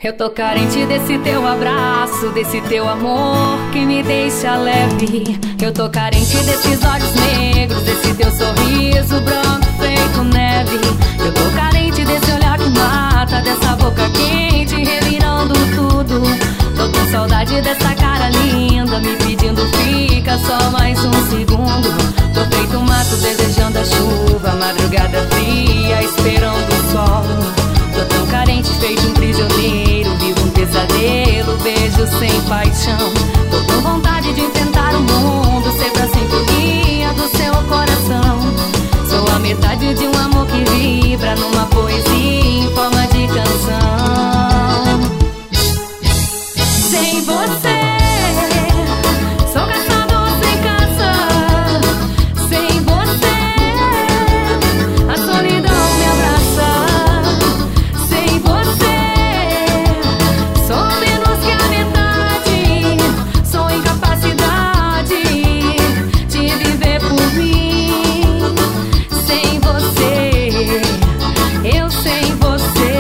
Eu tô carente desse teu abraço, desse teu amor que me deixa leve. Eu tô carente desses olhos negros, desse teu sorriso branco feito neve. Eu tô carente desse olhar que mata, dessa boca quente revirando tudo. Tô com saudade dessa cara linda, me pedindo fica só mais um segundo. Tô feito mato desejando a chuva, madrugada fria esperando o sol. Tô tão carente, feito um prisioneiro, vivo um pesadelo, beijo sem paixão. Tô com vontade de enfrentar o mundo, ser pra sempre o guia do seu coração. Sou a metade de um amor que vibra numa poesia em forma de canção. Sem você sou caçador sem caça. Sem você a solidão me abraça. Sem você sou menos que a metade. Sou incapacidade de viver por mim. Sem você, eu sem você.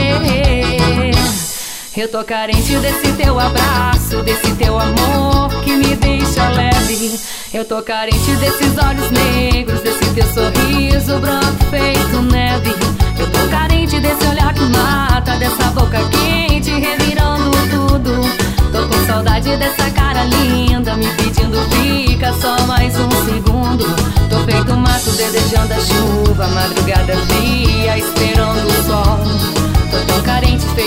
Eu tô carente desse teu abraço, desse teu amor que me deixa leve. Eu tô carente desses olhos negros, desse teu sorriso branco feito neve. Eu tô carente desse olhar que mata, dessa boca quente revirando tudo. Tô com saudade dessa cara linda, me pedindo fica só mais um segundo. Tô feito mato desejando a chuva, madrugada fria esperando o sol. Tô tão carente, feito